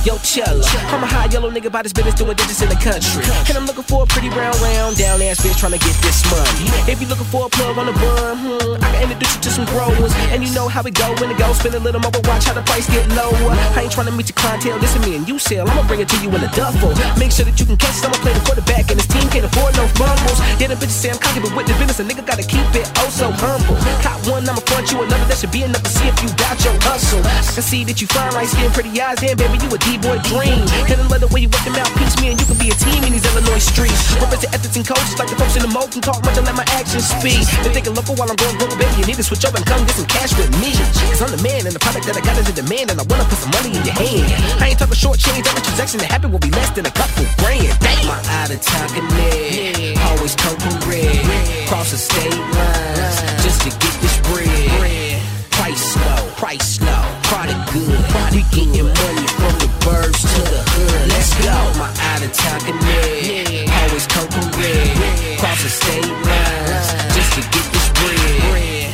Yo, Chella. I'm a high yellow nigga by this business doing digits in the country. And I'm looking for a pretty round, down ass bitch trying to get this money. If you looking for a plug on the bun, I can introduce you to some growers. And you know how it go when it goes. Spend a little more, but watch how the price get lower. I ain't trying to meet your clientele, this is me and you sell. I'ma bring it to you in a duffel. Make sure that you can catch it. I'ma play the quarterback and his team can't afford no fumbles. Yeah, the bitches say I'm cocky, but with the business, a nigga gotta keep it oh so humble. Cop one, I'ma front you another. That should be enough to see if you got your hustle. I see that you fine, light skin, pretty eyes, damn baby, you a D-boy dream. And I love the way you work the mouthpiece, me and you can be a team in these Illinois streets. Represent ethics and coaches like the folks in the mold can talk much and let my actions speak. They think local while I'm going global, baby, you need to switch over and come get some cash with me. Cause I'm the man and the product that I got is in demand, and I wanna put some money in your hand. I ain't talking short change, every transaction that happen will be less than a couple grand. Damn. My out-of-town connect, always come from red, cross the state lines, just to get this bread. Price low, product good. We getting money from the burbs to the hood. Let's go. My out-of-town connect, always come from red, cross the state lines, just to get this bread.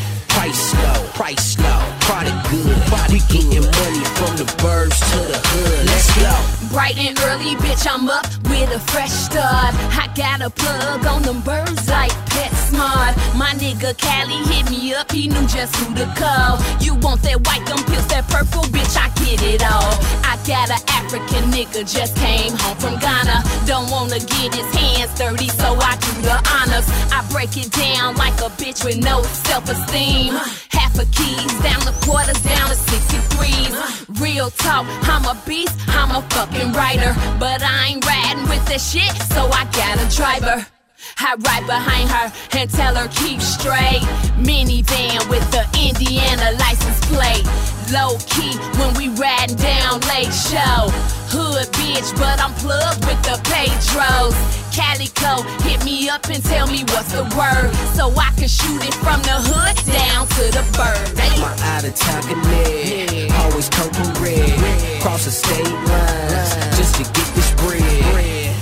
Price low, product good. We getting money from the burbs to the hood. Let's go. Bright and early, bitch, I'm up with a fresh start. I got a plug on them birds like PetSmart. My nigga Cali hit me up, he knew just who to call. You want that white, them pills, that purple, bitch, I get it all. I got an African nigga, just came home from Ghana. Don't wanna get his hands dirty, so I do the honors. I break it down like a bitch with no self-esteem. Half a keys, down the quarters, down to 63s. Real talk, I'm a beast, I'm a fucking writer. But I ain't riding with that shit, so I got a driver. I ride behind her and tell her keep straight. Minivan with the Indiana license plate. Low key when we riding down Lake Show. Hood bitch, but I'm plugged with the Pedros. Calico, hit me up and tell me what's the word, so I can shoot it from the hood down to the bird. My out-of-town connect, always come from red, cross the state lines, just to get this bread.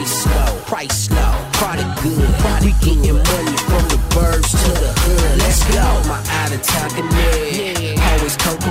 Price low, product good. We getting money from the burbs to the hood. Let's go. My out-of-town connect, always come from